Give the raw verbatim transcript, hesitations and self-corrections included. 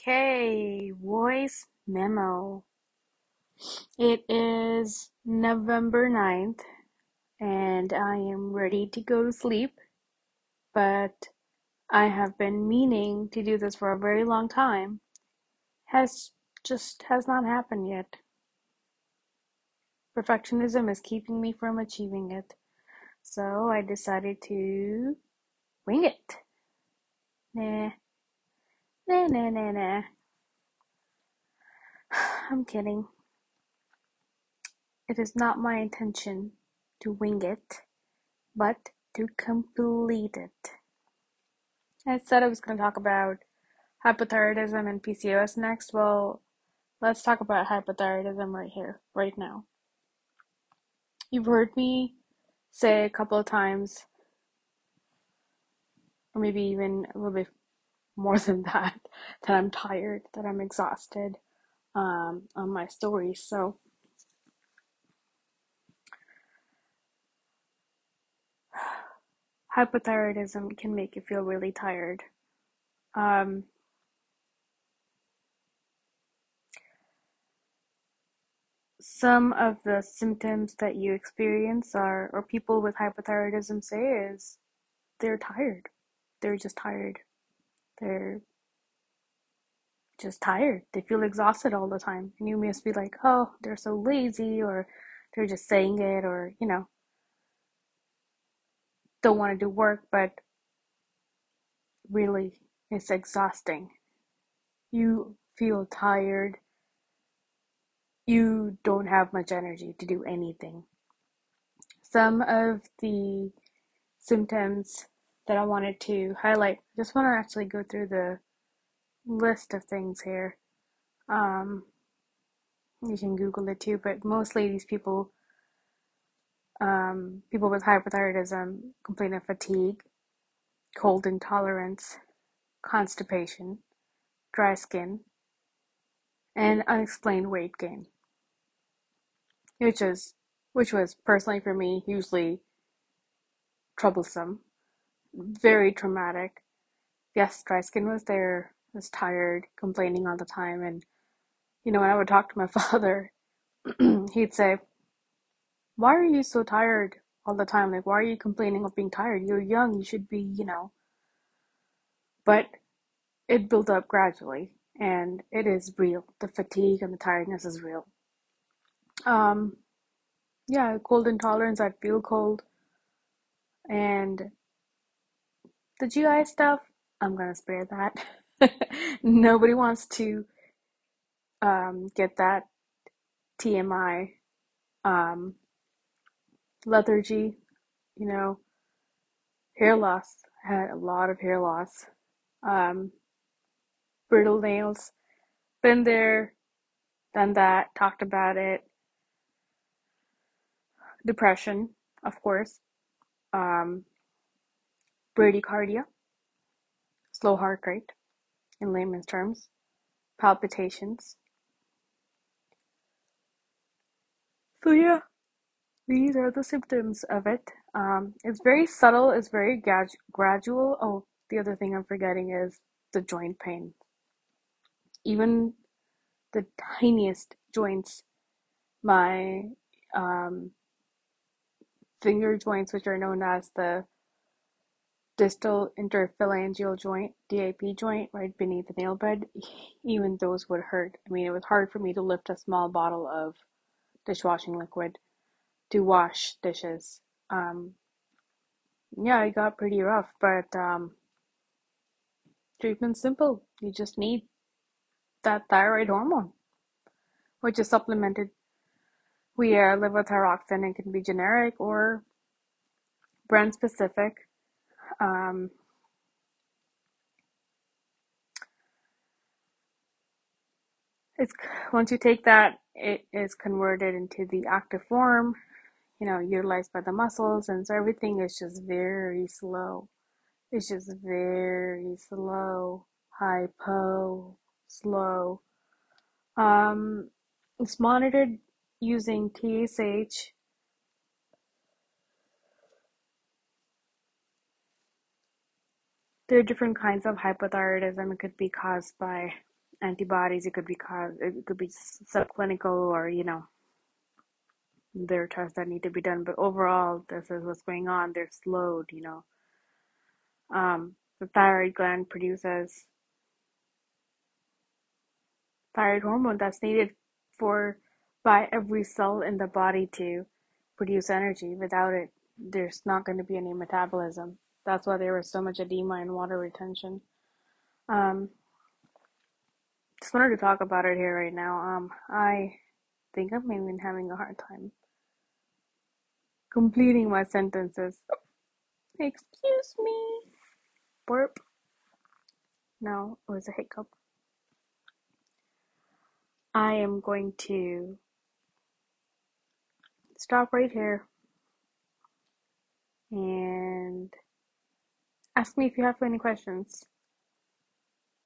Okay, voice memo. It is November ninth, and I am ready to go to sleep, but I have been meaning to do this for a very long time. Has just has not happened yet. Perfectionism is keeping me from achieving it. So I decided to wing it. Nah, nah, nah, nah, nah. I'm kidding. It is not my intention to wing it, but to complete it. I said I was going to talk about hypothyroidism and P C O S next. Well, let's talk about hypothyroidism right here, right now. You've heard me say a couple of times, or maybe even a little bit more than that, that I'm tired, that I'm exhausted um, on my stories. So, hypothyroidism can make you feel really tired. Um, some of the symptoms that you experience are, or people with hypothyroidism say, is they're tired. They're just tired. They're just tired. They feel exhausted all the time. And you must be like, oh, they're so lazy, or they're just saying it, or, you know, don't want to do work, but really, it's exhausting. You feel tired. You don't have much energy to do anything. Some of the symptoms that I wanted to highlight, I just want to actually go through the list of things here. Um, you can Google it too, but mostly these people, um, people with hypothyroidism complain of fatigue, cold intolerance, constipation, dry skin, and unexplained weight gain, which is which was personally for me hugely troublesome, very traumatic. Yes, dry skin was there, was tired, complaining all the time, and you know when I would talk to my father, he'd say, "Why are you so tired all the time? Like, why are you complaining of being tired? You're young, you should be, you know." But it built up gradually, and it is real. The fatigue and the tiredness is real. Um, yeah, cold intolerance, I feel cold. And the G I stuff, I'm gonna spare that. Nobody wants to um, get that T M I. Um, lethargy, you know, hair loss. I had a lot of hair loss. Um, brittle nails. Been there, done that, talked about it. Depression, of course. Um, bradycardia, slow heart rate in layman's terms. Palpitations. So yeah, these are the symptoms of it. Um, it's very subtle. It's very grad- gradual. Oh, the other thing I'm forgetting is the joint pain. Even the tiniest joints, my um, finger joints, which are known as the distal interphalangeal joint, D I P joint, right beneath the nail bed, even those would hurt. I mean, it was hard for me to lift a small bottle of dishwashing liquid to wash dishes. Um, yeah, it got pretty rough, but um, treatment's simple. You just need that thyroid hormone, which is supplemented via levothyroxine. It can be generic or brand specific. Um, it's once you take that, it is converted into the active form, you know, utilized by the muscles, and so everything is just very slow. It's just very slow, hypo, slow. Um, it's monitored using T S H. There are different kinds of hypothyroidism. It could be caused by antibodies. It could be cause, it could be subclinical, or you know, there are tests that need to be done. But overall, this is what's going on. They're slowed. You know, um, the thyroid gland produces thyroid hormone that's needed for by every cell in the body to produce energy. Without it, there's not going to be any metabolism. That's why there was so much edema and water retention. Um, just wanted to talk about it here right now. Um, I think I'm even having a hard time completing my sentences. Excuse me. Burp. No, it was a hiccup. I am going to stop right here and ask me if you have any questions.